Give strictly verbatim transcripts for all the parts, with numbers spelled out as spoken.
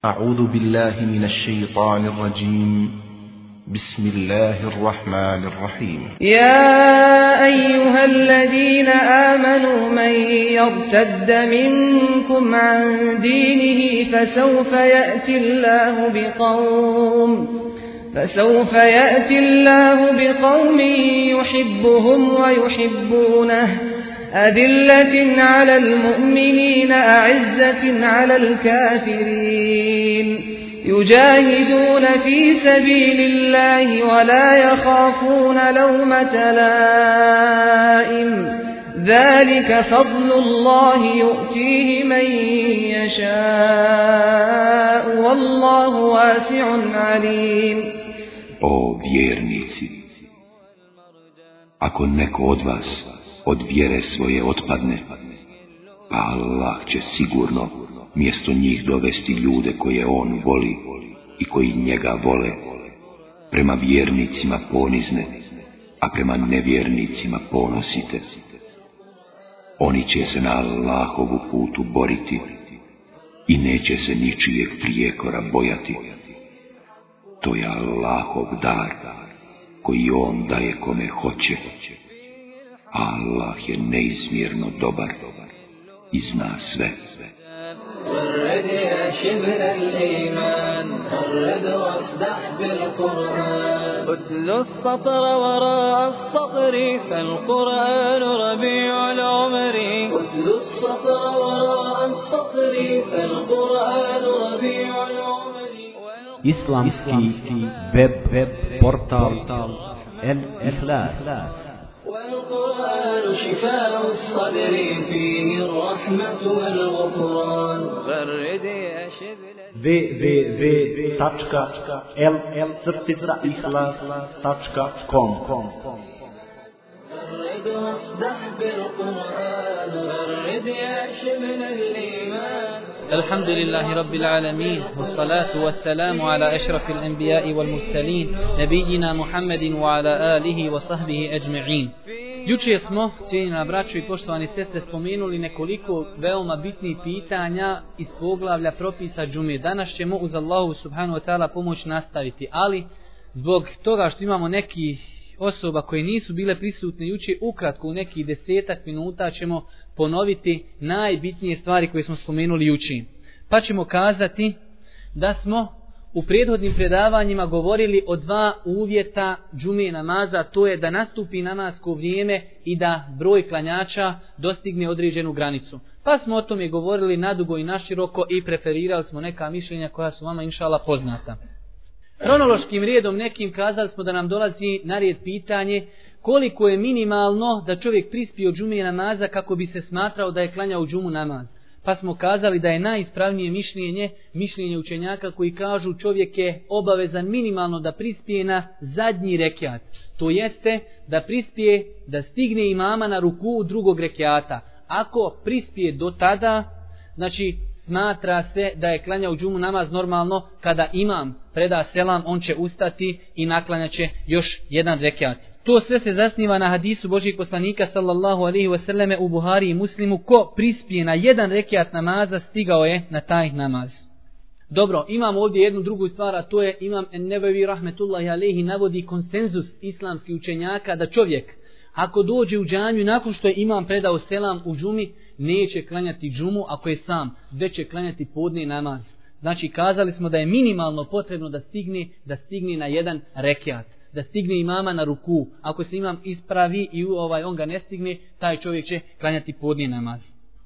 أعوذ بالله من الشيطان الرجيم بسم الله الرحمن الرحيم يا أيها الذين آمنوا من يرتد منكم عن دينه فسوف يأتي الله بقوم فسوف يأتي الله بقوم يحبهم ويحبونه أذلة على المؤمنين أعزة على الكافرين يجاهدون في سبيل الله ولا يخافون لومة لائم ذلك فضل الله يؤتيه من يشاء والله واسع عليم. O vjernici, ako neko od vas od vjere svoje otpadne, pa Allah će sigurno mjesto njih dovesti ljude koje on voli i koji njega vole, prema vjernicima ponizne, a prema nevjernicima ponosite. Oni će se na Allahovu putu boriti i neće se ničijeg prijekora bojati. To je Allahov dar koji on daje kome hoće. Allah je neizmjerno dobar i zna sve. غرد يا شبل الإيمان غرد واصدح بالقرآن أتل السطر وراء السطر فالقرآن ربيع العمر أتل السطر وراء السطر فالقرآن ربيع العمر. Islamski web portal El Ikhlas. والقرآن شفاء الصدر فيه الرحمة والغفران غرد يا شبل w w w tačka el ikhlas tačka com غرد واصدح بالقرآن غرد يا شبل الإيمان. الحمد لله رب العالمين والصلاة والسلام على أشرف الأنبياء والمرسلين نبينا محمد وعلى آله وصحبه أجمعين. Jučer smo, cijenjena braćo i poštovani sestre, spomenuli nekoliko veoma bitnih pitanja iz poglavlja propisa džume. Danas ćemo uz Allahu subhanahu wa ta'ala pomoć nastaviti, ali zbog toga što imamo neki osoba koje nisu bile prisutne jučer, ukratko u nekih desetak minuta ćemo ponoviti najbitnije stvari koje smo spomenuli jučer. Pa ćemo kazati da smo u prethodnim predavanjima govorili o dva uvjeta džume namaza, to je da nastupi namasko vrijeme i da broj klanjača dostigne određenu granicu. Pa smo o tome govorili nadugo i naširoko i preferirali smo neka mišljenja koja su vama inšala poznata. Kronološkim redom nekim kazali smo da nam dolazi na red pitanje koliko je minimalno da čovjek prispije od džume namaza kako bi se smatrao da je klanjao džumu namaz. Pa smo kazali da je najispravnije mišljenje, mišljenje učenjaka koji kažu čovjek je obavezan minimalno da prispije na zadnji rekiat. To jeste da prispije, da stigne imama na ruku drugog rekiata. Ako prispije do tada, znači smatra se da je klanjao džumu namaz normalno, kada imam preda selam, on će ustati i naklanjat će još jedan rekiat. To sve se zasniva na hadisu Božijeg poslanika sallallahu alejhi ve selleme u Buhari i Muslimu: ko prispije na jedan rekiat namaza, stigao je na taj namaz. Dobro, imamo ovdje jednu drugu stvar, a to je imam En-Nevevi rahmetullahi alejhi navodi konsenzus islamskih učenjaka da čovjek ako dođe u džamiju nakon što je imam predao selam u džumi, neće klanjati džumu ako je sam, već će klanjati podne namaz. Znači kazali smo da je minimalno potrebno da stigne, da stigne na jedan rekiat, da stigne imama na ruku. Ako se imam ispravi i ovaj on ga ne stigne, taj čovjek će klanjati podne namaz.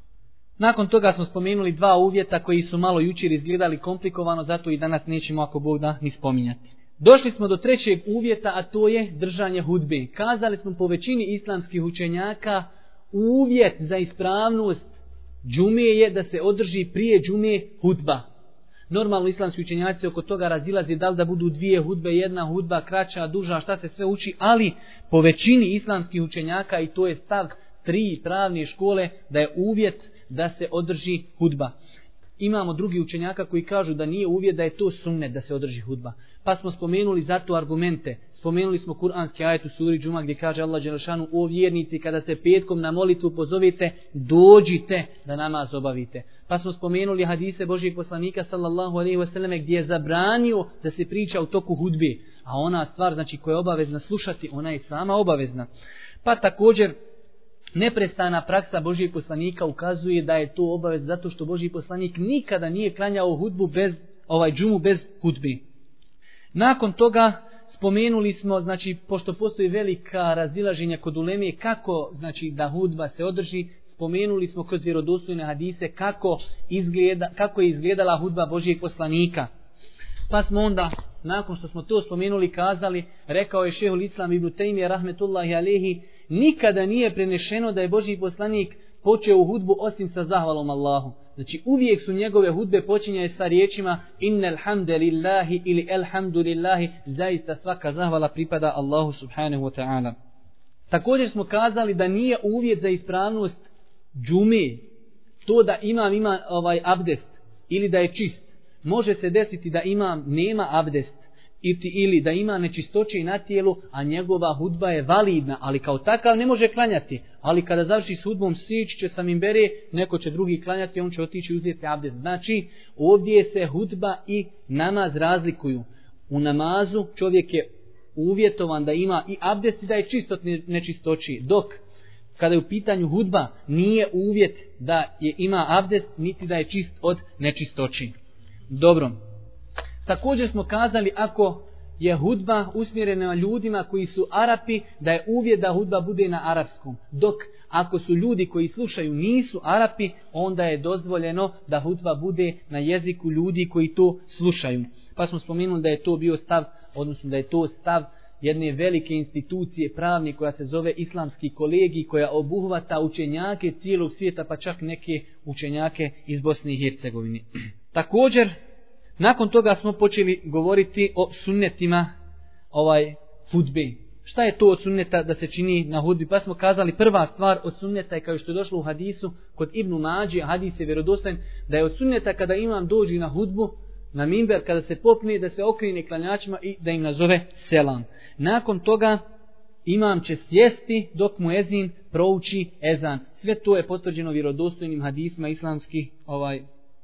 Nakon toga smo spomenuli dva uvjeta koji su malo jučer izgledali komplikovano, zato i danas nećemo ako Bog da ni spominjati. Došli smo do trećeg uvjeta, a to je držanje hudbe. Kazali smo po većini islamskih učenjaka uvjet za ispravnost džume je da se održi prije džume hudba. Normalno islamski učenjaci oko toga razilaze da li da budu dvije hudbe, jedna hudba kraća, duža, šta se sve uči, ali po većini islamskih učenjaka, i to je stav tri pravne škole, da je uvjet da se održi hudba. Imamo drugi učenjaka koji kažu da nije uvjet da je to sunnet da se održi hudba. Pa smo spomenuli zato argumente. Spomenuli smo kuranski ajet u suri Džuma gdje kaže Allah dželešanu: o vjernici, kada se petkom na molitvu pozovete, dođite da namaz obavite. Pa smo spomenuli hadise Božijeg poslanika sallallahu alejhi ve selleme gdje je zabranio da se priča u toku hudbe. A ona stvar, znači, koja je obavezna slušati, ona je sama obavezna. Pa također neprestana praksa Božijeg poslanika ukazuje da je to obavez zato što Božji poslanik nikada nije klanjao hudbu bez, ovaj džumu bez hudbe. Nakon toga spomenuli smo, znači, pošto postoji velika razilaženja kod uleme kako, znači, da hudba se održi, spomenuli smo kroz vjerodostojne hadise kako, izgleda, kako je izgledala hudba Božijeg poslanika. Pa smo onda, nakon što smo to spomenuli, kazali, rekao je šehul Islam ibn Tejmije rahmetullahi alehi, nikada nije prenešeno da je Božji poslanik počeo u hudbu osim sa zahvalom Allahu. Znači, uvijek su njegove hudbe počinjaju sa riječima innel hamdelillahi ili elhamdulillahi, zaista svaka zahvala pripada Allahu subhanahu wa ta'ala. Također smo kazali da nije uvjet za ispravnost džume to da imam ima ovaj abdest ili da je čist. Može se desiti da imam nema abdest ili da ima nečistoće na tijelu, a njegova hudba je validna, ali kao takav ne može klanjati. Ali kada završi s hudbom, sići će sa minbere, neko će drugi klanjati, on će otići uzeti abdest. Znači, ovdje se hudba i namaz razlikuju. U namazu čovjek je uvjetovan da ima i abdest i da je čist od nečistoći, dok kada je u pitanju hudba nije uvjet da je ima abdest niti da je čist od nečistoći. Dobro. Također smo kazali ako je hudba usmjerena ljudima koji su Arapi, da je uvjet da hudba bude na arapskom. Dok ako su ljudi koji slušaju nisu Arapi, onda je dozvoljeno da hudba bude na jeziku ljudi koji to slušaju. Pa smo spomenuli da je to bio stav, odnosno da je to stav jedne velike institucije pravne koja se zove Islamski kolegij, koja obuhvata učenjake cijelog svijeta, pa čak neke učenjake iz Bosne i Hercegovine. Također, nakon toga smo počeli govoriti o sunnetima ovaj hudbe. Šta je to od sunneta da se čini na hudbi? Pa smo kazali prva stvar od sunneta je kao što je došlo u hadisu kod Ibnu Mađe, hadis je vjerodostojan, da je od sunneta kada imam dođi na hudbu, na minber, kada se popne, da se okrene klanjačima i da im nazove selam. Nakon toga imam će sjesti dok mu ezin prouči ezan. Sve to je potvrđeno vjerodostojnim hadisima islamskih ovaj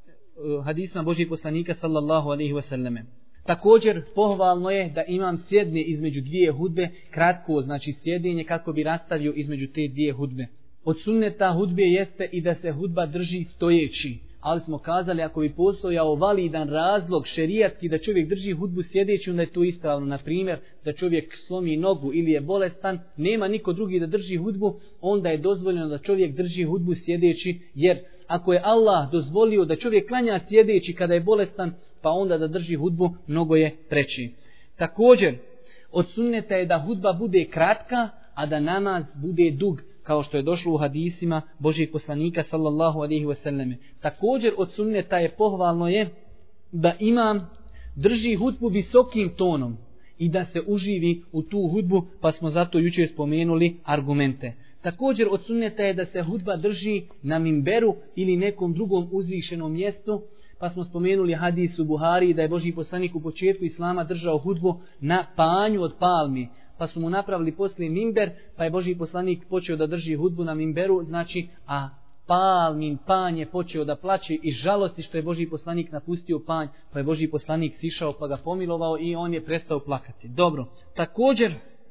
hadisma Božjih poslanika sallallahu alejhi ve selleme. Također pohvalno je da imam sjedne između dvije hudbe, kratko, znači sjedenje kako bi rastavio između te dvije hudbe. Od sunneta hudbe jeste i da se hudba drži stojeći, ali smo kazali ako bi postojao validan razlog šerijatski da čovjek drži hudbu sjedeći, onda je to ispravno. Na primjer, da čovjek slomi nogu ili je bolestan, nema niko drugi da drži hudbu, onda je dozvoljeno da čovjek drži hudbu sjedeći, jer ako je Allah dozvolio da čovjek klanja sjedeći kada je bolestan, pa onda da drži hudbu, mnogo je preći. Također, od sunneta je da hudba bude kratka, a da namaz bude dug, kao što je došlo u hadisima Božjeg poslanika sallallahu alejhi ve selleme. Također od sunneta je pohvalno je da imam drži hudbu visokim tonom i da se uživi u tu hudbu, pa smo zato jučer spomenuli argumente. Također od sunneta je da se hudba drži na minberu ili nekom drugom uzvišenom mjestu, pa smo spomenuli hadis u Buhari da je Božji poslanik u početku islama držao hudbu na panju od palmi, pa su mu napravili poslije minber, pa je Božji poslanik počeo da drži hudbu na minberu, znači, a palmin panj je počeo da plače i žalosti što je Božji poslanik napustio panj, pa je Božji poslanik sišao pa ga pomilovao i on je prestao plakati. Dobro, također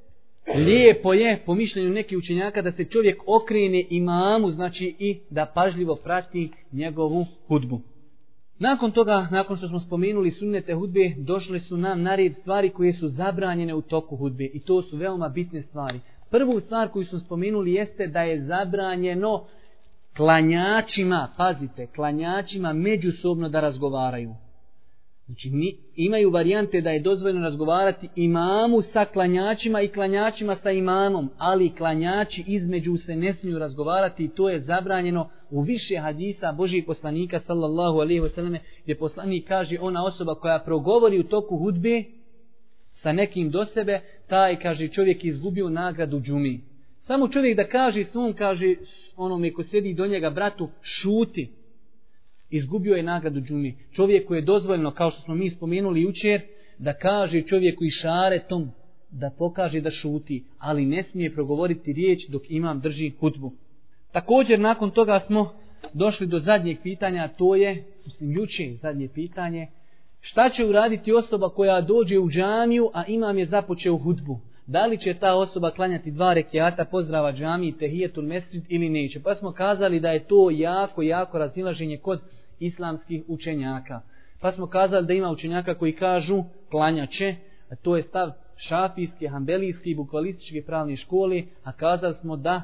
lijepo je, po mišljenju nekih učenjaka, da se čovjek okrene imamu, znači i da pažljivo prati njegovu hudbu. Nakon toga, nakon što smo spomenuli sunnete hudbe, došle su nam na red stvari koje su zabranjene u toku hudbe i to su veoma bitne stvari. Prvu stvar koju smo spomenuli jeste da je zabranjeno klanjačima, pazite, klanjačima međusobno da razgovaraju. Znači, ni, imaju varijante da je dozvoljeno razgovarati imamu sa klanjačima i klanjačima sa imamom, ali klanjači između se ne smiju razgovarati i to je zabranjeno u više hadisa Božjih poslanika sallallahu alejhi ve selleme, gdje poslanik kaže ona osoba koja progovori u toku hudbe sa nekim do sebe, taj, kaže, čovjek izgubio nagradu džumi. Samo čovjek da kaže svom, kaže onome ko sjedi do njega, bratu, šuti. izgubio je nagradu džumi. Čovjeku je dozvoljeno, kao što smo mi spomenuli jučer, da kaže čovjeku išaretom da pokaže da šuti, ali ne smije progovoriti riječ dok imam drži hudbu. Također nakon toga smo došli do zadnjeg pitanja, a to je, mislim jučer zadnje pitanje, šta će uraditi osoba koja dođe u džamiju, a imam je započeo hudbu? Da li će ta osoba klanjati dva rekiata pozdrava džamiji, tehijetul mesdžid ili neće? Pa smo kazali da je to jako, jako razilaženje kod islamskih učenjaka. Pa smo kazali da ima učenjaka koji kažu klanjaće, a to je stav šafijske, hanbelijske i bukvalističke pravne škole, a kazali smo da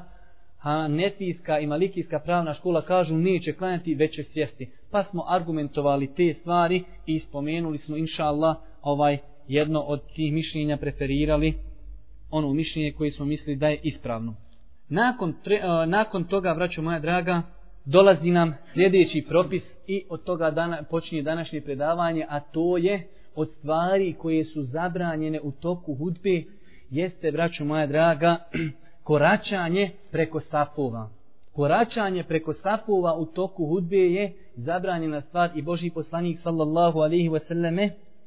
hanefijska i malikijska pravna škola kažu neće klanjati, već će sjesti. Pa smo argumentovali te stvari i spomenuli smo, inša Allah, ovaj jedno od tih mišljenja preferirali, ono mišljenje koje smo mislili da je ispravno. Nakon, tre, nakon toga, braćo moja draga, dolazi nam sljedeći propis i od toga dana, počinje današnje predavanje, a to je od stvari koje su zabranjene u toku hudbe, jeste, braćo moja draga, koračanje preko safova. Koračanje preko safova u toku hudbe je zabranjena stvar i Božji poslanik sallallahu alejhi ve selleme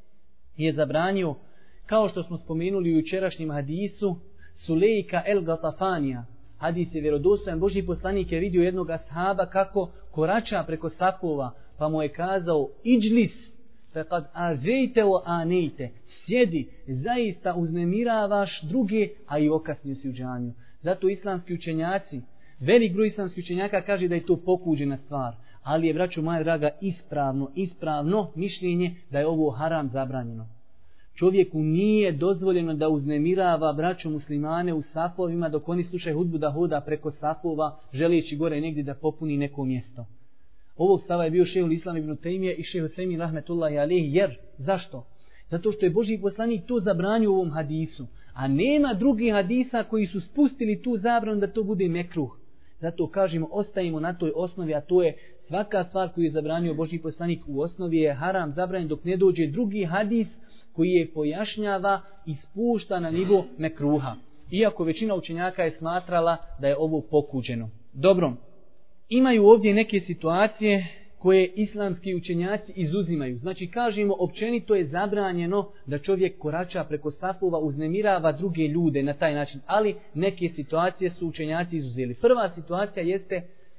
je zabranio, kao što smo spomenuli u jučerašnjem hadisu, Sulejka el Gatafanija. Hadis je vjerodostojan. Božji poslanik je vidio jednog ashaba kako korača preko safova, pa mu je kazao: iđlis, fekad azejte o anejte, sjedi, zaista uznemiravaš druge, a i okasnio si u džamiju. Zato islamski učenjaci, velik broj islamskih učenjaka kaže da je to pokuđena stvar, ali je, braćo moja draga, ispravno, ispravno mišljenje da je ovo haram, zabranjeno. Čovjeku nije dozvoljeno da uznemirava braću muslimane u safovima dok oni slušaju hudbu, da hoda preko safova želeći gore negdje da popuni neko mjesto. Ovog stava je bio šejhul Islam ibn Tejmije i šejh Usejmin rahmetullahi alejhi. Jer, zašto? Zato što je Božji poslanik to zabranio u ovom hadisu. A nema drugih hadisa koji su spustili tu zabranu da to bude mekruh. Zato kažemo, ostajemo na toj osnovi, a to je svaka stvar koju je zabranio Božji poslanik u osnovi je haram, zabranjen dok ne dođe drugi hadis koji je pojašnjava i spušta na nivo mekruha. Iako većina učenjaka je smatrala da je ovo pokuđeno. Dobro, imaju ovdje neke situacije koje islamski učenjaci izuzimaju. Znači, kažemo, općenito je zabranjeno da čovjek korača preko safova, uznemirava druge ljude na taj način, ali neke situacije su učenjaci izuzeli. Prva situacija jeste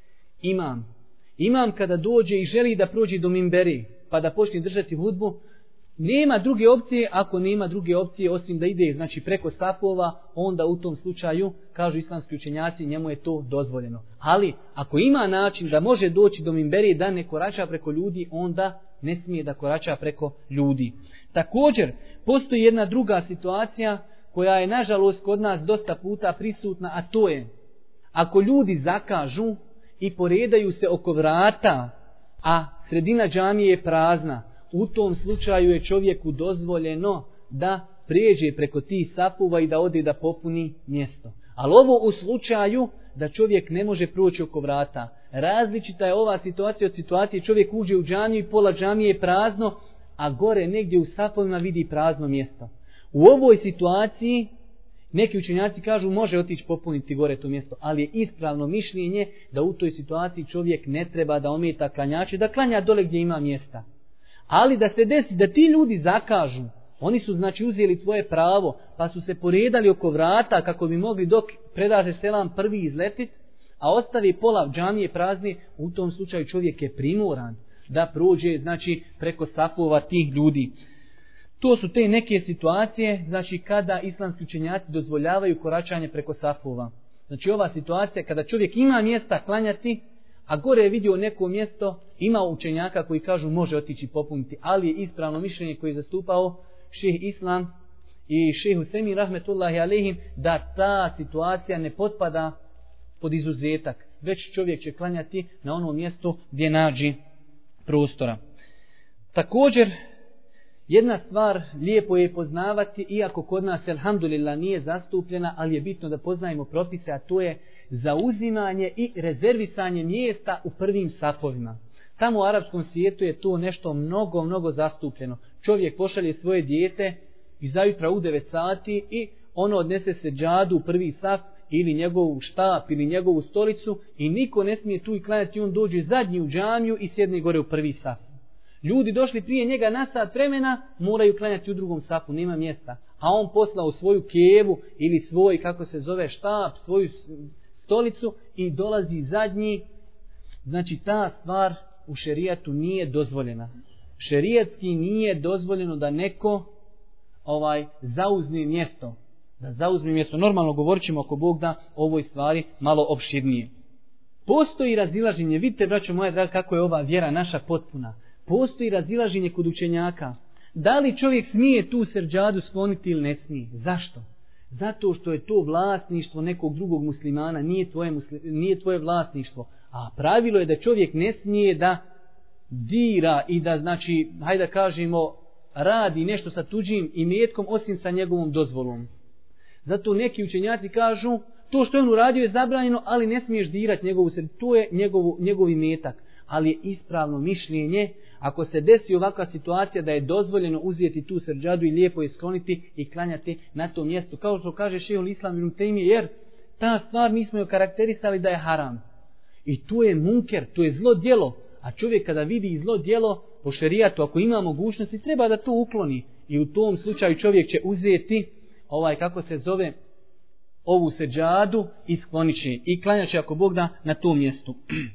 imam. Imam kada dođe i želi da prođe do minberi, pa da počne držati hudbu, nema druge opcije, ako nema druge opcije osim da ide, znači, preko safova, onda u tom slučaju, kažu islamski učenjaci, njemu je to dozvoljeno. Ali, ako ima način da može doći do minberije da ne korača preko ljudi, onda ne smije da korača preko ljudi. Također, postoji jedna druga situacija koja je, nažalost, kod nas dosta puta prisutna, a to je, ako ljudi zakažu i poredaju se oko vrata, a sredina džamije je prazna, u tom slučaju je čovjeku dozvoljeno da prijeđe preko tih safova i da ode da popuni mjesto. Ali ovo u slučaju da čovjek ne može proći oko vrata. Različita je ova situacija od situacije, čovjek uđe u džamiju i pola džamije je prazno, a gore negdje u safovima vidi prazno mjesto. U ovoj situaciji neki učenjaci kažu može otići popuniti gore to mjesto, ali je ispravno mišljenje da u toj situaciji čovjek ne treba da ometa klanjače, da klanja dole gdje ima mjesta. Ali da se desi da ti ljudi zakažu, oni su, znači, uzeli svoje pravo, pa su se poredali oko vrata kako bi mogli dok predaže selam prvi izletit, a ostavi pola džamije prazni, u tom slučaju čovjek je primoran da prođe, znači, preko safova tih ljudi. To su te neke situacije, znači, kada islamski učenjaci dozvoljavaju koračanje preko safova. Znači, ova situacija kada čovjek ima mjesta klanjati, a gore je vidio neko mjesto, ima učenjaka koji kažu može otići popuniti, ali je ispravno mišljenje koje je zastupao šejh Islam i šejh Usejmin rahmetullahi alejhim da ta situacija ne potpada pod izuzetak, već čovjek će klanjati na onom mjestu gdje nađe prostora. Također, jedna stvar lijepo je poznavati, iako kod nas alhamdulillah nije zastupljena, ali je bitno da poznajemo propise, a to je zauzimanje i rezervisanje mjesta u prvim safovima. Tamo u arapskom svijetu je to nešto mnogo, mnogo zastupljeno. Čovjek pošalje svoje dijete i zajutra u devet sati i ono odnese seđadu u prvi saf ili njegov štap ili njegovu stolicu i niko ne smije tu i klanjati, on dođe zadnji u džamiju i sjedne gore u prvi saf. Ljudi došli prije njega na sat vremena, moraju klanjati u drugom safu, nema mjesta. A on poslao svoju kevu ili svoj, kako se zove, štap, svoju stolicu i dolazi zadnji. Znači ta stvar u šerijatu nije dozvoljena. Šerijatski nije dozvoljeno da neko ovaj zauzme mjesto. Da zauzme mjesto. Normalno govorit ćemo ako Bog da o ovoj stvari malo opširnije. Postoji razilaženje. Vidite, braćo moja draga, kako je ova vjera naša potpuna. Postoji razilaženje kod učenjaka. Da li čovjek smije tu seđadu skloniti ili ne smije? Zašto? Zato što je to vlasništvo nekog drugog muslimana, nije tvoje, musli, nije tvoje vlasništvo. A pravilo je da čovjek ne smije da dira i da, znači, hajde da kažemo, radi nešto sa tuđim imetkom osim sa njegovom dozvolom. Zato neki učenjaci kažu, to što je on uradio je zabranjeno, ali ne smiješ dirati njegovu seđadu, to je njegovu, njegov imetak. Ali je ispravno mišljenje, ako se desi ovakva situacija da je dozvoljeno uzeti tu seđadu i lijepo je skloniti i klanjati na tom mjestu. Kao što kaže šejhul Islam ibn Tejmije, jer ta stvar mi smo joj karakterisali da je haram. I to je munker, to je zlo djelo. A čovjek kada vidi zlo djelo po šerijatu, ako ima mogućnosti, treba da to ukloni. I u tom slučaju čovjek će uzeti, ovaj kako se zove, ovu seđadu i sklonit će. I klanjat će ako Bog da na tom mjestu.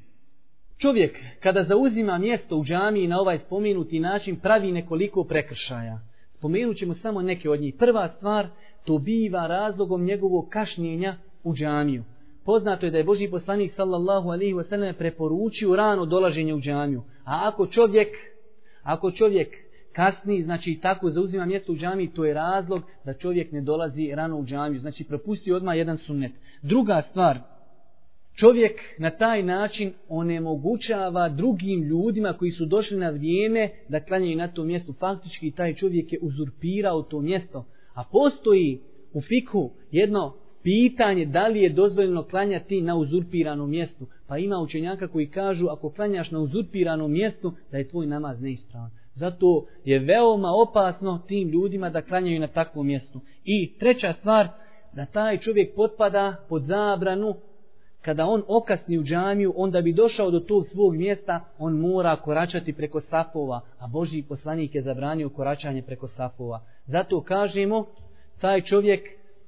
Čovjek kada zauzima mjesto u džamiji na ovaj spomenuti način pravi nekoliko prekršaja. Spomenut ćemo samo neke od njih. Prva stvar, to biva razlogom njegovog kašnjenja u džamiju. Poznato je da je Božji poslanik sallallahu alejhi ve sellem preporučio rano dolaženje u džamiju. A ako čovjek, ako čovjek kasni, znači tako zauzima mjesto u džamiji, to je razlog da čovjek ne dolazi rano u džamiju. Znači propusti odmah jedan sunnet. Druga stvar, čovjek na taj način onemogućava drugim ljudima koji su došli na vrijeme da klanjaju na tom mjestu. Faktički taj čovjek je uzurpirao to mjesto. A postoji u fikhu jedno pitanje da li je dozvoljeno klanjati na uzurpiranom mjestu. Pa ima učenjaka koji kažu ako klanjaš na uzurpiranom mjestu da je tvoj namaz neispravan. Zato je veoma opasno tim ljudima da klanjaju na takvom mjestu. I treća stvar, da taj čovjek potpada pod zabranu. Kada on okasni u džamiju, onda bi došao do tog svog mjesta, on mora koračati preko safova, a Božji poslanik je zabranio koračanje preko safova. Zato kažemo, taj čovjek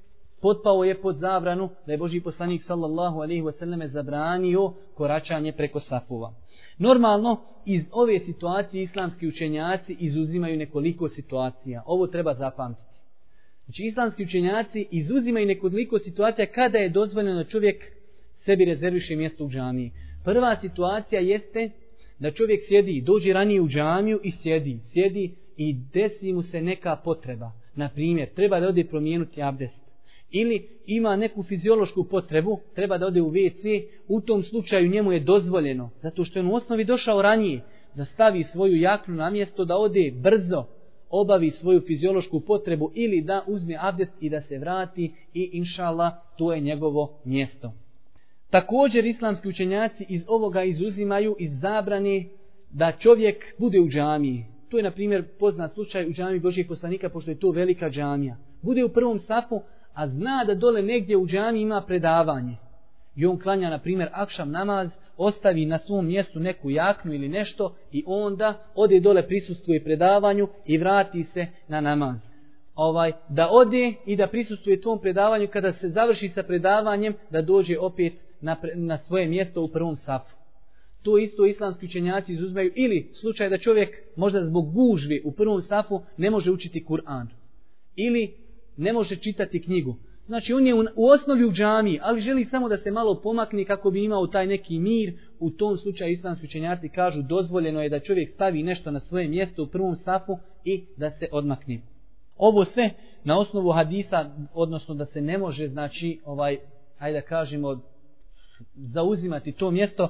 potpao je pod zabranu da je Božji poslanik sallallahu alejhi ve sellem zabranio koračanje preko safova. Normalno, iz ove situacije islamski učenjaci izuzimaju nekoliko situacija. Ovo treba zapamtiti. Znači, islamski učenjaci izuzimaju nekoliko situacija kada je dozvoljeno da čovjek sebi rezerviše mjesto u džamiji. Prva situacija jeste da čovjek sjedi, dođe ranije u džamiju i sjedi, sjedi i desi mu se neka potreba. Na primjer, treba da ode promijenuti abdest. Ili ima neku fiziološku potrebu, treba da ode u ve ce, u tom slučaju njemu je dozvoljeno, zato što je u osnovi došao ranije, da stavi svoju jaknu na mjesto, da ode brzo, obavi svoju fiziološku potrebu ili da uzme abdest i da se vrati i inšallah to je njegovo mjesto. Također islamski učenjaci iz ovoga izuzimaju iz zabrane da čovjek bude u džamiji. To je na primjer poznat slučaj u džamiji Božjeg poslanika, pošto je to velika džamija. Bude u prvom safu, a zna da dole negdje u džamiji ima predavanje. I on klanja na primjer akšam namaz, ostavi na svom mjestu neku jaknu ili nešto i onda ode dole, prisustvuje predavanju i vrati se na namaz. Ovaj, da ode i da prisustvuje tom predavanju, kada se završi sa predavanjem, da dođe opet na, na svoje mjesto u prvom safu. To isto islamski učenjaci izuzimaju. Ili slučaj da čovjek možda zbog gužve u prvom safu ne može učiti Kur'an. Ili ne može čitati knjigu. Znači on je u, u osnovi u džamiji, ali želi samo da se malo pomakne kako bi imao taj neki mir. U tom slučaju islamski učenjaci kažu dozvoljeno je da čovjek stavi nešto na svoje mjesto u prvom safu i da se odmakne. Ovo sve na osnovu hadisa, odnosno da se ne može, znači, ovaj, ajde da kažemo, zauzimati to mjesto,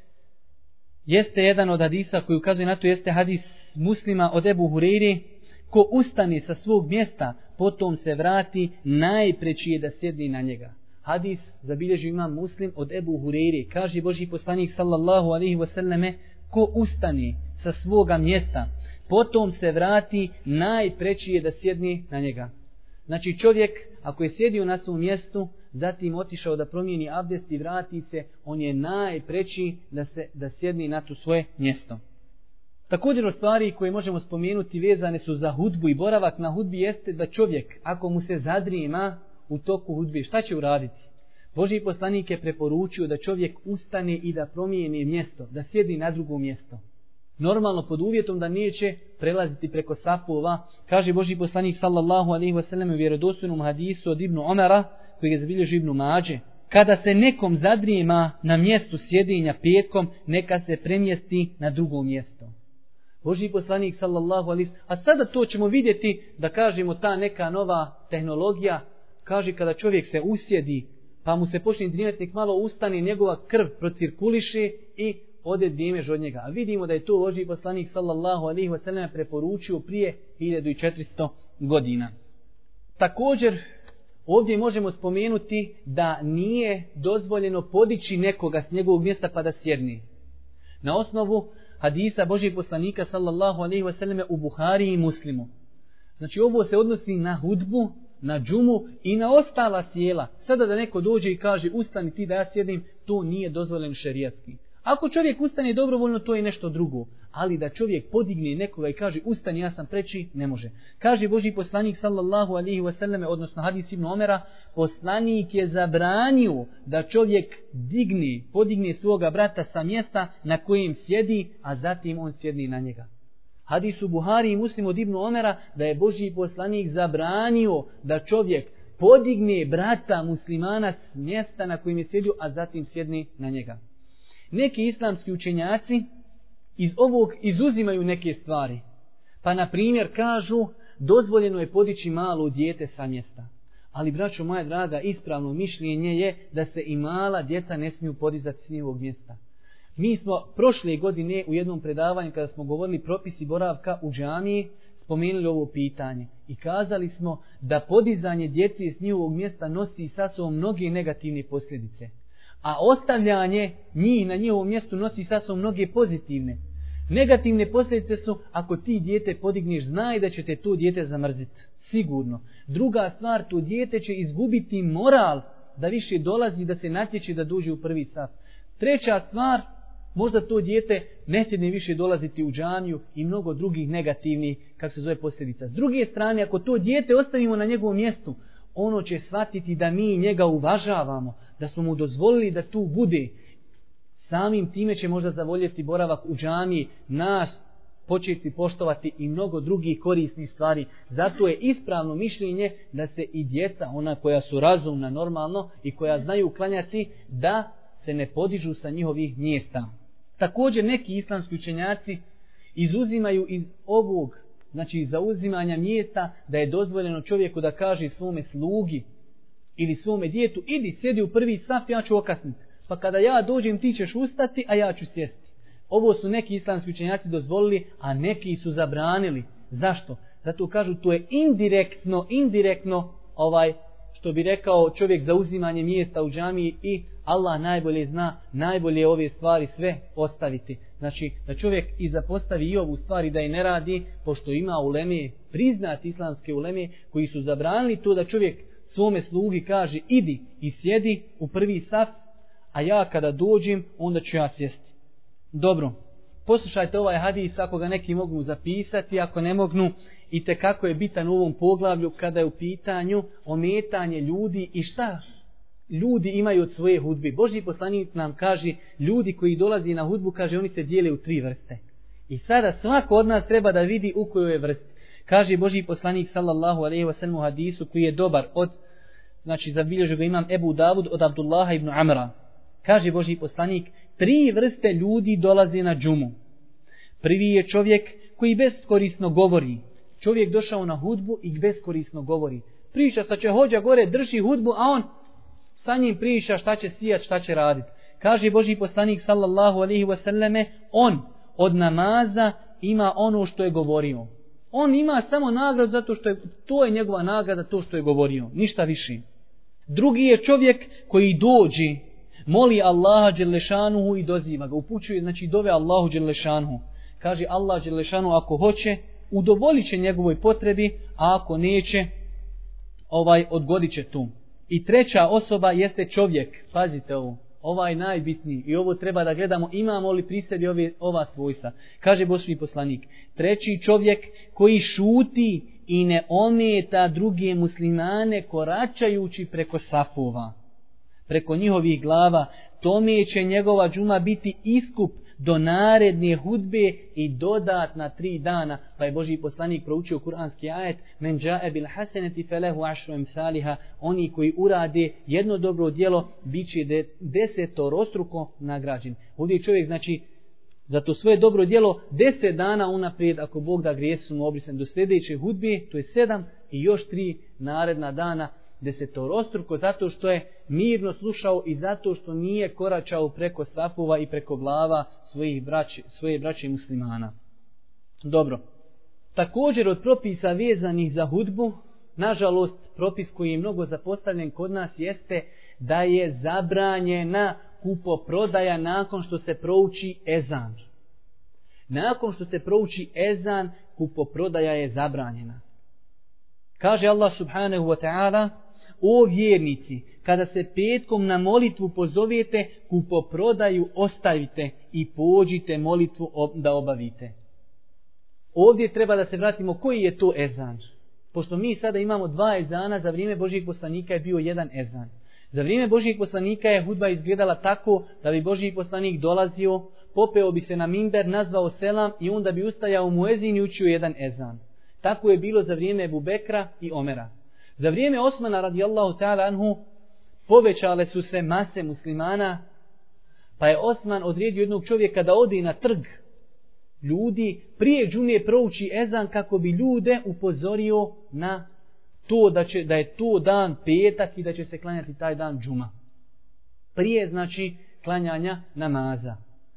jeste jedan od hadisa koji ukazuje na to, jeste hadis Muslima od Ebu Hureyre, ko ustane sa svog mjesta, potom se vrati, najpreći je da sjedne na njega. Hadis zabilježi imam Muslim od Ebu Hureyre, kaže Božji poslanik sallallahu alejhi ve selleme, ko ustane sa svoga mjesta, potom se vrati, najpreći je da sjedne na njega. Znači čovjek ako je sjedio na svom mjestu, zatim otišao da promijeni abdest i vrati se, on je najpreći da se da sjedni na to svoje mjesto. Također od stvari koje možemo spomenuti vezane su za hudbu i boravak na hudbi jeste da čovjek ako mu se zadrijema u toku hudbe, šta će uraditi? Božji poslanik je preporučio da čovjek ustane i da promijeni mjesto, da sjedni na drugo mjesto. Normalno pod uvjetom da neće prelaziti preko safova. Kaže Božji poslanik sallallahu alejhi ve sellem u vjerodostojnom hadisu od Ibnu Omara, koji je zabilježio Ibnu Mađe: kada se nekom zadrijema na mjestu sjedinja petkom, neka se premjesti na drugo mjesto. Božji poslanik sallallahu alejhi ve sellem, a sada to ćemo vidjeti da kažemo ta neka nova tehnologija, kaže kada čovjek se usjedi, pa mu se počne drijemati, nek malo ustane, njegova krv procirkuliše i ode djemež od njega. A vidimo da je to Božji poslanik sallallahu alejhi ve sellem preporučio prije hiljadu četiristo godina. Također ovdje možemo spomenuti da nije dozvoljeno podići nekoga s njegovog mjesta pa da sjedne. Na osnovu hadisa Božjeg poslanika sallallahu alejhi ve sellem u Buhari i Muslimu. Znači ovo se odnosi na hudbu, na džumu i na ostala sjela. Sada da neko dođe i kaže ustani ti da ja sjedim, to nije dozvoljeno šerijatski. Ako čovjek ustane dobrovoljno, to je nešto drugo. Ali da čovjek podigne nekoga i kaže ustani ja sam preći, ne može. Kaže Božji poslanik sallallahu alejhi ve sellem, odnosno hadis Ibn Omera, poslanik je zabranio da čovjek digne, podigne svoga brata sa mjesta na kojem sjedi, a zatim on sjedni na njega. Hadis u Buhari i Muslim od Ibn Omera da je Božji poslanik zabranio da čovjek podigne brata muslimana s mjesta na kojem je sjedio, a zatim sjedni na njega. Neki islamski učenjaci iz ovog izuzimaju neke stvari. Pa na primjer kažu dozvoljeno je podići malo dijete sa mjesta. Ali braćo moja draga, ispravno mišljenje je da se i mala djeca ne smiju podizati s njihovog mjesta. Mi smo prošle godine u jednom predavanju kada smo govorili propisi boravka u džamiji spomenuli ovo pitanje i kazali smo da podizanje djece s njihovog mjesta nosi sa sobom mnoge negativne posljedice. A ostavljanje njih na njihovom mjestu nosi sa sobom mnoge pozitivne. Negativne posljedice su ako ti dijete podigneš, znaj da će te to dijete zamrziti. Sigurno. Druga stvar, to dijete će izgubiti moral da više dolazi, da se natječe da dođe u prvi saf. Treća stvar, možda to dijete neće više dolaziti u džamiju i mnogo drugih negativnih, kako se zove, posljedica. S druge strane, ako to dijete ostavimo na njegovom mjestu, ono će shvatiti da mi njega uvažavamo, da smo mu dozvolili da tu bude. Samim time će možda zavoljeti boravak u džamiji, nas početi poštovati i mnogo drugih korisnih stvari. Zato je ispravno mišljenje da se i djeca, ona koja su razumna normalno i koja znaju klanjati, da se ne podižu sa njihovih mjesta. Također neki islamski učenjaci izuzimaju iz ovog, znači iz zauzimanja mjesta, da je dozvoljeno čovjeku da kaže svome slugi ili svome djetu, idi sjedi u prvi saf, ja ću okasniti. Pa kada ja dođem ti ćeš ustati, a ja ću sjesti. Ovo su neki islamski učenjaci dozvolili, a neki su zabranili. Zašto? Zato kažu to je indirektno, indirektno ovaj, što bi rekao čovjek, zauzimanje mjesta u džamiji i Allah najbolje zna, najbolje ove stvari sve ostaviti. Znači da čovjek i zapostavi i ovu stvari da je ne radi, pošto ima uleme, priznati islamske uleme koji su zabranili to da čovjek svome slugi kaže idi i sjedi u prvi saf, a ja kada dođem onda ću ja sjesti. Dobro, poslušajte ovaj hadis ako ga neki mogu zapisati, ako ne mognu, i te kako je bitan u ovom poglavlju kada je u pitanju ometanje ljudi i šta ljudi imaju od svoje hudbe. Božji poslanik nam kaže, ljudi koji dolazi na hudbu, kaže, oni se dijele u tri vrste. I sada svako od nas treba da vidi u kojoj je vrsti. Kaže Božji poslanik sallallahu alejhi ve sellem u hadisu koji je dobar od, znači zabilježio ga imam Ebu Davud od Abdullaha ibn Amra. Kaže Božji poslanik, tri vrste ljudi dolaze na džumu. Prvi je čovjek koji beskorisno govori. Čovjek došao na hudbu i beskorisno govori. Priča sa će hođa gore, drži hudbu, a on sa njim priča šta će sijat, šta će raditi. Kaže Božji poslanik sallallahu alejhi ve selleme, on od namaza ima ono što je govorio. On ima samo nagradu zato što je, to je njegova nagrada, to što je govorio, ništa više. Drugi je čovjek koji dođe, moli Allaha dželešanuhu i doziva ga, upućuje, znači dove Allahu dželešanuhu. Kaže Allah dželešanuhu ako hoće, udovolit će njegovoj potrebi, a ako neće, ovaj odgodit će tu. I treća osoba jeste čovjek. Pazite ovo. Ovaj najbitniji. I ovo treba da gledamo imamo li pri sebi ove, ova svojstva. Kaže Božji poslanik. Treći čovjek koji šuti i ne ometa druge muslimane koračajući preko safova. Preko njihovih glava. Tome će njegova džuma biti iskup do naredne hudbe i dodatna tri dana. Pa je Božji poslanik proučio kuranski ajet men džae bil haseneti felehu ašru emsaliha. Oni koji urade jedno dobro djelo bit će de, desetorostruko nagrađen. Ovdje čovjek znači za to svoje dobro djelo deset dana unaprijed ako Bog da grijesi su mu obrisan do sljedeće hudbe, to je sedam i još tri naredna dana desetorostruko zato što je mirno slušao i zato što nije koračao preko safova i preko glava svojih braći, svoje braće muslimana. Dobro. Također od propisa vezanih za hudbu, nažalost propis koji je mnogo zapostavljen kod nas jeste da je zabranjena kupoprodaja nakon što se prouči ezan. Nakon što se prouči ezan, kupoprodaja je zabranjena. Kaže Allah subhanahu wa ta'ala: o vjernici, kada se petkom na molitvu pozovete, kupoprodaju ostavite i pođite molitvu da obavite. Ovdje treba da se vratimo koji je to ezan. Pošto mi sada imamo dva ezana, za vrijeme Božjeg poslanika je bio jedan ezan. Za vrijeme Božjeg poslanika je hudba izgledala tako da bi Božji poslanik dolazio, popeo bi se na minber, nazvao selam i onda bi ustajao muezin i učio jedan ezan. Tako je bilo za vrijeme Ebu Bekra i Omera. Za vrijeme Osmana radijallahu ta'ala anhu povećale su se mase muslimana, pa je Osman odredio jednog čovjeka da ode na trg ljudi, prije džume prouči ezan kako bi ljude upozorio na to da, će, da je to dan petak i da će se klanjati taj dan džuma. Prije znači klanjanja namaza.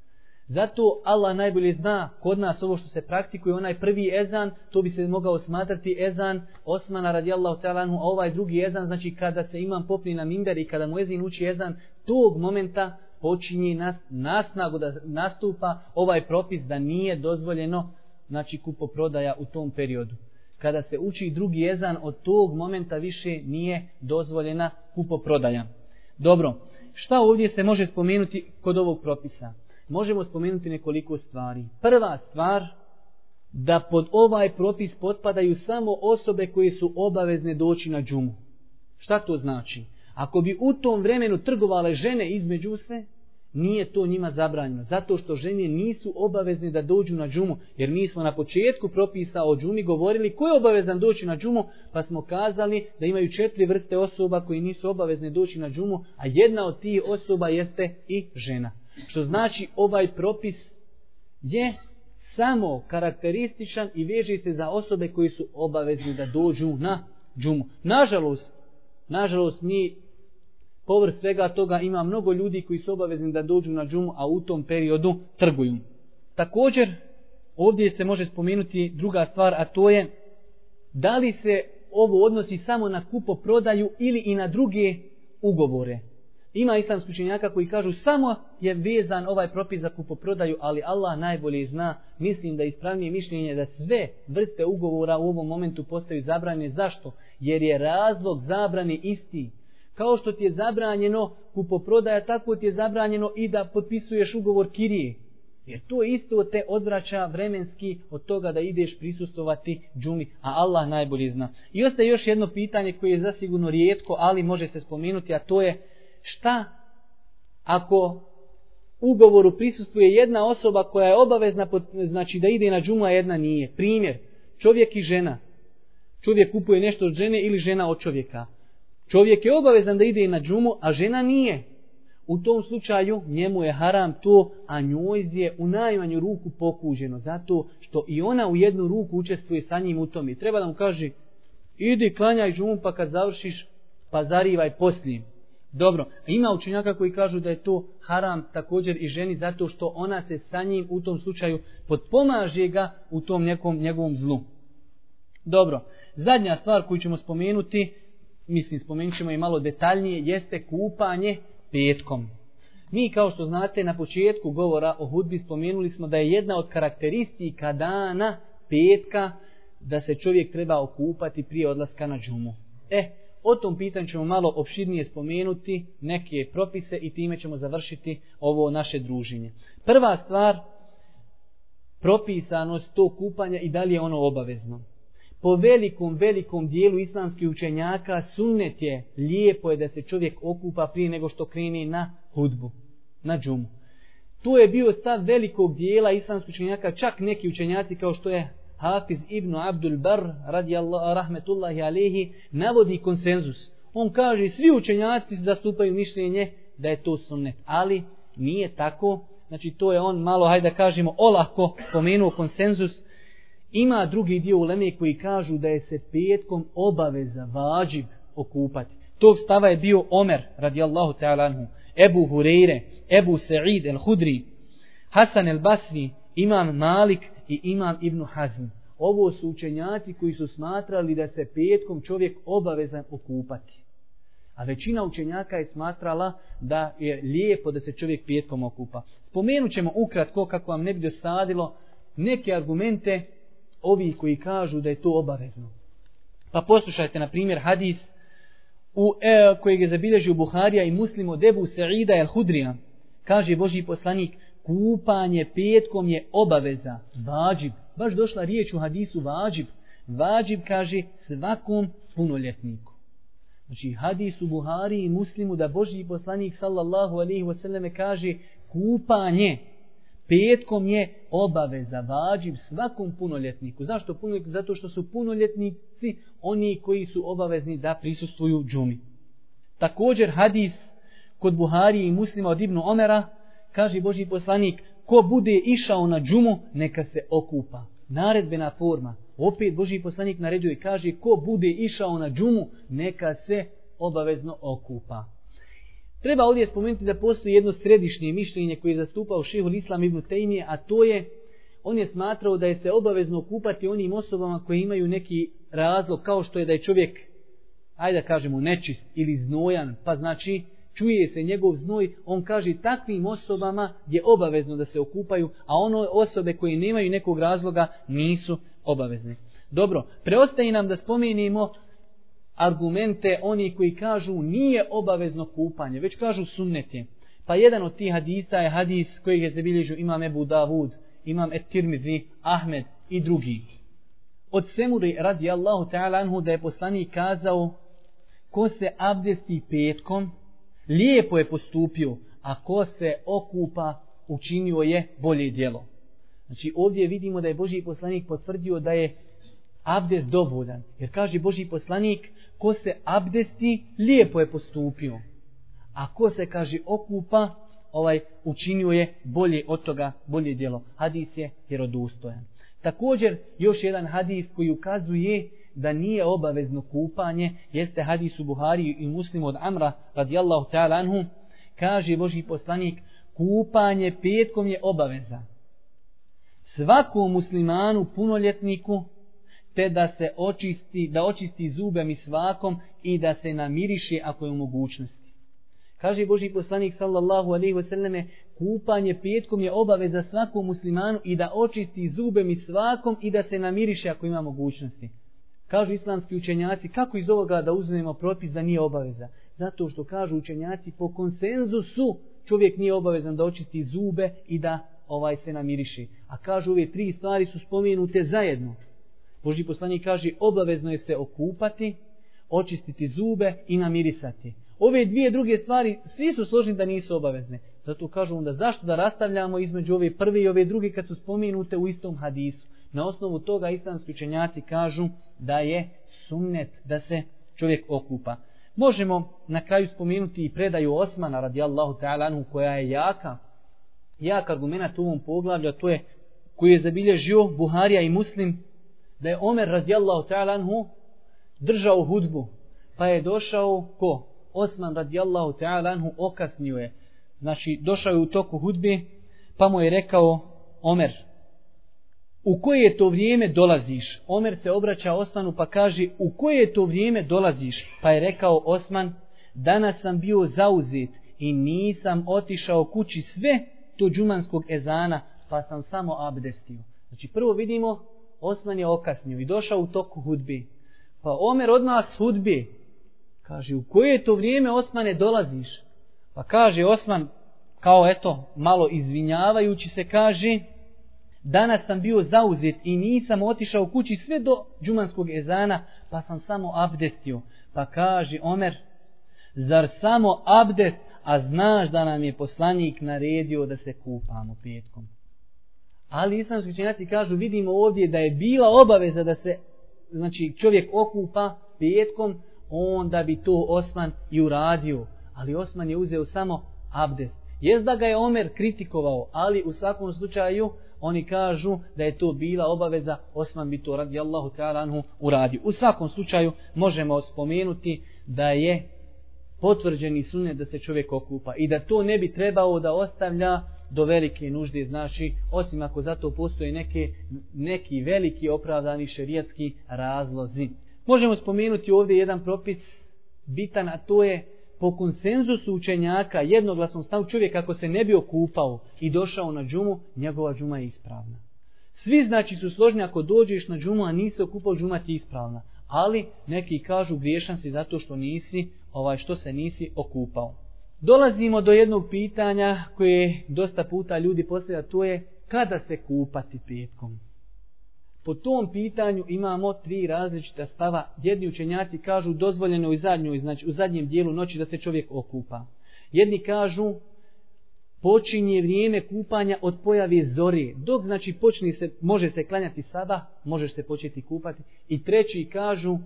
Zato Allah najbolje zna kod nas ovo što se praktikuje, onaj prvi ezan, to bi se mogao smatrati ezan Osmana radijallahu ta'ala anhu, a ovaj drugi ezan, znači kada se imam popni na minber i kada muezin uči ezan, tog momenta počinje nas, nasnagu da nastupa ovaj propis da nije dozvoljeno znači kupoprodaja u tom periodu. Kada se uči drugi ezan, od tog momenta više nije dozvoljena kupoprodaja. Dobro, šta ovdje se može spomenuti kod ovog propisa? Možemo spomenuti nekoliko stvari. Prva stvar, da pod ovaj propis potpadaju samo osobe koje su obavezne doći na džumu. Šta to znači? Ako bi u tom vremenu trgovale žene između se, nije to njima zabranjeno. Zato što žene nisu obavezne da dođu na džumu. Jer mi smo na početku propisa o džumi govorili ko je obavezan doći na džumu, pa smo kazali da imaju četiri vrste osoba koji nisu obavezne doći na džumu, a jedna od tih osoba jeste i žena. Što znači ovaj propis je samo karakterističan i veže se za osobe koji su obavezni da dođu na džumu. Nažalost, nažalost mi povrh svega toga ima mnogo ljudi koji su obavezni da dođu na džumu, a u tom periodu trguju. Također, ovdje se može spomenuti druga stvar, a to je da li se ovo odnosi samo na kupoprodaju ili i na druge ugovore. Ima islamski učenjaka koji kažu samo je vezan ovaj propis za kupoprodaju, ali Allah najbolje zna. Mislim da je ispravnije mišljenje da sve vrste ugovora u ovom momentu postaju zabranjene. Zašto? Jer je razlog zabrane isti. Kao što ti je zabranjeno kupoprodaja, tako ti je zabranjeno i da potpisuješ ugovor kirije. Jer to isto te odvraća vremenski od toga da ideš prisustovati džumi, a Allah najbolje zna. I ostaje još jedno pitanje koje je zasigurno rijetko, ali može se spomenuti, a to je šta ako ugovoru prisustvuje jedna osoba koja je obavezna, znači da ide na džumu, a jedna nije. Primjer, čovjek i žena. Čovjek kupuje nešto od žene ili žena od čovjeka. Čovjek je obavezan da ide na džumu, a žena nije. U tom slučaju njemu je haram to, a njoj je u najmanju ruku pokuđeno. Zato što i ona u jednu ruku učestvuje sa njim u tome. Treba da mu kaže, idi klanjaj džumu pa kad završiš pazarivaj poslije. Dobro, ima učenjaka koji kažu da je to haram također i ženi zato što ona se sa njim u tom slučaju potpomaže ga u tom nekom njegovom zlu. Dobro, zadnja stvar koju ćemo spomenuti, mislim spomenut ćemo i malo detaljnije, jeste kupanje petkom. Mi kao što znate na početku govora o hudbi spomenuli smo da je jedna od karakteristika dana petka da se čovjek treba okupati prije odlaska na džumu. E, O tom pitanju ćemo malo opširnije spomenuti neke propise i time ćemo završiti ovo naše druženje. Prva stvar, propisanost tog kupanja i da li je ono obavezno. Po velikom, velikom dijelu islamskih učenjaka sunnet je, lijepo je da se čovjek okupa prije nego što krene na hudbu, na džumu. Tu je bio stav velikog dijela islamskih učenjaka, čak neki učenjaci kao što je Hafiz ibn Abdul Bar, radijallahu rahmetullahi alehi, navodi konsenzus. On kaže, svi učenjaci zastupaju mišljenje da je to sunnet, ali nije tako. Znači to je on malo, hajde da kažemo, olako spomenuo konsenzus. Ima drugi dio uleme koji kažu da je se petkom obaveza, vađib, okupati. Tog stava je bio Omer, radijallahu ta'ala anhu, Ebu Hureyre, Ebu Sa'id el-Hudri, Hasan el-Basri, Imam Malik i Imam Ibn Hazm. Ovo su učenjaci koji su smatrali da se petkom čovjek obavezan okupati. A većina učenjaka je smatrala da je lijepo da se čovjek petkom okupa. Spomenut ćemo ukratko, kako vam ne bi dosadilo, neke argumente ovih koji kažu da je to obavezno. Pa poslušajte, na primjer, hadis u, e, kojeg je zabilježio Buharija i Muslim od Ebu Sa'ida el-Hudrija. Kaže Božji poslanik, kupanje petkom je obaveza, vađib. Baš došla riječ u hadisu vađib. Vađib kaže svakom punoljetniku. Znači hadis u Buhari i Muslimu da Božji poslanik sallallahu alejhi ve selleme kaže kupanje petkom je obaveza, vađib svakom punoljetniku. Zašto punoljetniku? Zato što su punoljetnici oni koji su obavezni da prisustvuju džumi. Također hadis kod Buhari i Muslima od Ibnu Omera kaže Božji poslanik, ko bude išao na džumu, neka se okupa. Naredbena forma. Opet Božji poslanik naređuje i kaže, ko bude išao na džumu, neka se obavezno okupa. Treba ovdje spomenuti da postoji jedno središnje mišljenje koje je zastupao šejhul Islam ibn Tejmije, a to je, on je smatrao da je se obavezno okupati onim osobama koji imaju neki razlog, kao što je da je čovjek, ajde da kažemo, nečist ili znojan, pa znači čuje se njegov znoj, on kaže takvim osobama je obavezno da se okupaju, a ono osobe koje nemaju nekog razloga nisu obavezne. Dobro, preostaje nam da spomenimo argumente oni koji kažu nije obavezno kupanje, već kažu sunnet je. Pa jedan od tih hadisa je hadis kojeg je zabilježio imam Ebu Davud, imam Et-Tirmizi, Ahmed i drugi. Od Semuri radijallahu ta'ala anhu da je poslanik kazao, ko se abdesti petkom, lijepo je postupio, a ko se okupa, učinio je bolje djelo. Znači ovdje vidimo da je Božji poslanik potvrdio da je abdest dovoljan. Jer kaže Božji poslanik, ko se abdesti, lijepo je postupio. A ko se, kaže, okupa, ovaj učinio je bolje od toga, bolje djelo. Hadis je vjerodostojan. Također, još jedan hadis koji ukazuje da nije obavezno kupanje, jeste hadis u Buhari i Muslimu od Amra radijallahu ta'ala anhu, kaže Božji poslanik, kupanje petkom je obaveza svakom muslimanu punoljetniku, te da se očisti, da očisti zube misvakom i da se namiriše ako je u mogućnosti. Kaže Božji poslanik sallallahu alejhi ve selleme, kupanje petkom je obaveza svakom muslimanu i da očisti zube misvakom i da se namiriše ako ima mogućnosti. Kažu islamski učenjaci, kako iz ovoga da uzmemo propis da nije obaveza? Zato što kažu učenjaci, po konsenzusu čovjek nije obavezan da očisti zube i da ovaj se namiriše. A kažu ove tri stvari su spomenute zajedno. Božji poslanik kaže, obavezno je se okupati, očistiti zube i namirisati. Ove dvije druge stvari, svi su složni da nisu obavezne. Zato kažu onda, zašto da rastavljamo između ove prve i ove druge kad su spomenute u istom hadisu? Na osnovu toga islamski učenjaci kažu da je sunnet da se čovjek okupa. Možemo na kraju spomenuti i predaju Osmana radijallahu ta'ala anhu koja je jaka, jak argument u ovom poglavlju, a to je koji je zabilježio Buharija i Muslim, da je Omer radijallahu ta'ala anhu držao hudbu, pa je došao ko? Osman radijallahu ta'ala anhu okasnio je. Znači došao je u toku hudbe, pa mu je rekao Omer, u koje to vrijeme dolaziš? Omer se obraća Osmanu pa kaže, u koje to vrijeme dolaziš? Pa je rekao Osman, danas sam bio zauzet i nisam otišao kući sve do džumanskog ezana, pa sam samo abdestio. Znači prvo vidimo, Osman je okasnio i došao u toku hudbe. Pa Omer odmah s hudbe Kaže, u koje to vrijeme Osmane dolaziš? Pa kaže Osman, kao eto, malo izvinjavajući se, kaže, danas sam bio zauzet i nisam otišao u kući sve do džumanskog ezana, pa sam samo abdestio. Pa kaže Omer, zar samo abdest, a znaš da nam je poslanik naredio da se kupamo petkom. Ali islamski učenjaci kažu, vidimo ovdje da je bila obaveza da se, znači, čovjek okupa petkom, onda bi to Osman i uradio. Ali Osman je uzeo samo abdest. Jest da ga je Omer kritikovao, ali u svakom slučaju oni kažu da je to bila obaveza, Osman bi to radijallahu ta'ala anhu uradio. U svakom slučaju možemo spomenuti da je potvrđeni sunnet da se čovjek okupa i da to ne bi trebao da ostavlja do velike nužde, znači osim ako zato postoje neke, neki veliki opravdani šerijatski razlozi. Možemo spomenuti ovdje jedan propis bitan, a to je po konsenzusu učenjaka, jednoglasnom stavu, čovjek ako se ne bi okupao i došao na džumu, njegova džuma je ispravna. Svi znači su složni, ako dođeš na džumu, a nisi okupao, džuma ti je ispravna. Ali neki kažu griješan si zato što nisi, ovaj što se nisi okupao. Dolazimo do jednog pitanja koje dosta puta ljudi postavljaju, to je kada se kupati petkom. Po tom pitanju imamo tri različita stava. Jedni učenjaci kažu dozvoljeno u zadnjoj, znači u zadnjem dijelu noći da se čovjek okupa. Jedni kažu počinje vrijeme kupanja od pojave zore. Dok znači počne se, može se klanjati sabah, možeš se početi kupati. I treći kažu,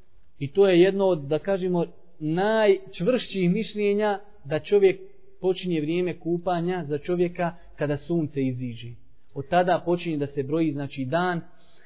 i to je jedno od, da kažemo, najčvršćih mišljenja, da čovjek počinje vrijeme kupanja za čovjeka kada sunce iziđe. Od tada počinje da se broji znači dan,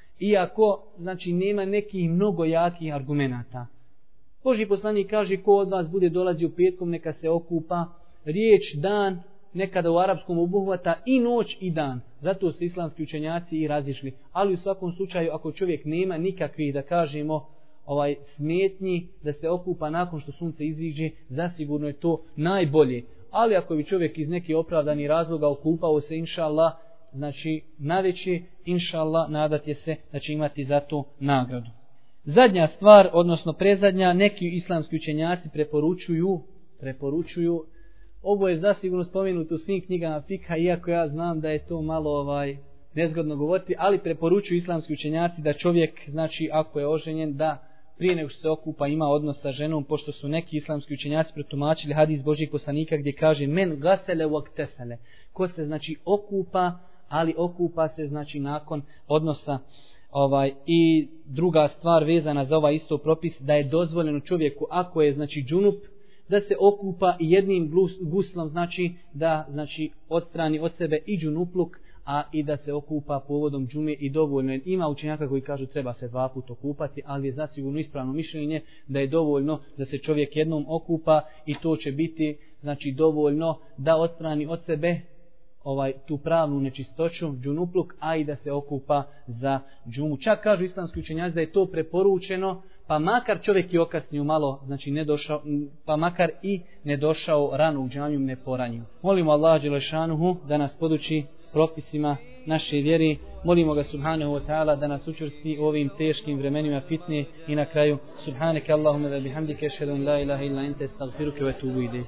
iako znači nema nekih mnogo jakih argumenata. Božji poslanik kaže, ko od vas bude dolazio petkom neka se okupa. Riječ dan nekada u arapskom obuhvata i noć i dan. Zato su islamski učenjaci i razišli. Ali u svakom slučaju ako čovjek nema nikakvih, da kažemo, ovaj smetnji da se okupa nakon što sunce iziđe, zasigurno je to najbolje. Ali ako bi čovjek iz nekih opravdanih razloga okupao se, inša Allah, znači naveče, inša Allah, nadat je se da će imati za to nagradu. Zadnja stvar, odnosno prezadnja, neki islamski učenjaci preporučuju, preporučuju, ovo je zasigurno spomenuto u svim knjigama fikha, iako ja znam da je to malo ovaj nezgodno govoriti, ali preporučuju islamski učenjaci da čovjek, znači ako je oženjen, da prije nego što se okupa ima odnos sa ženom, pošto su neki islamski učenjaci pretumačili hadis Božjeg poslanika gdje kaže men gasele waktesele, ko se znači okupa, ali okupa se znači nakon odnosa. Ovaj, i druga stvar vezana za ovaj isto propis, da je dozvoljeno čovjeku ako je znači džunup, da se okupa i jednim guslom, znači da znači odstrani od sebe i džunupluk, a i da se okupa povodom džume i dovoljno. Ima učenjaka koji kažu treba se dva puta okupati, ali je zasigurno ispravno mišljenje da je dovoljno da se čovjek jednom okupa i to će biti znači dovoljno da odstrani od sebe ovaj tu pravnu nečistoću, džunupluk, a i da se okupa za džumu. Čak kažu islamski učenjaci da je to preporučeno, pa makar čovjek i okasnio malo, znači ne došao, pa makar i ne došao rano u džamiju, ne poranju. Molimo Allaha dželešanuhu da nas poduči propisima naše vjeri. Molimo ga subhanahu wa ta'ala da nas učvrsti u ovim teškim vremenima fitne i na kraju subhaneke Allahumma wa bihamdike ashhadu an la ilaha illa anta astaghfiruka wa atubu ilayk.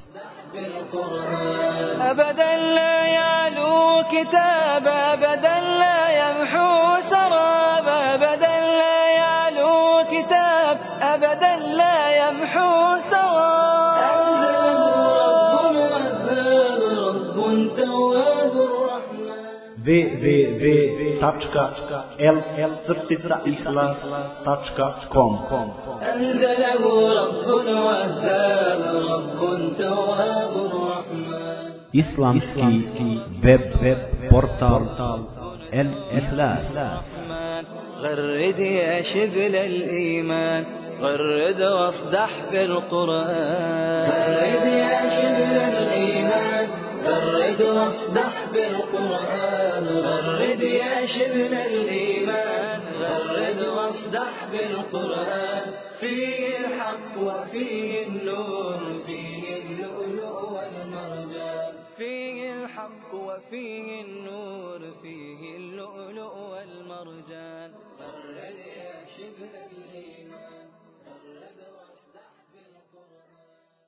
أبدا لا يعلو كتاب أبدا لا يمحو سراب أبدا لا يعلو كتاب أبدا لا يمحو سراب رب تواب الرحمن w w w tačka l l crtica ihlas tačka com أنزله رب وهاب رب تواب الرحمن islamski web web portal el ihlas. غرد يا شبل الإيمان غرد واصدح بالقرآن غرد يا شبل الإيمان غرد واصدح بالقرآن غرد يا شبل الإيمان غرد واصدح بالقرآن فيه الحق وفيه النور فيه اللؤلؤ والمرجان فيه الحق وفيه النور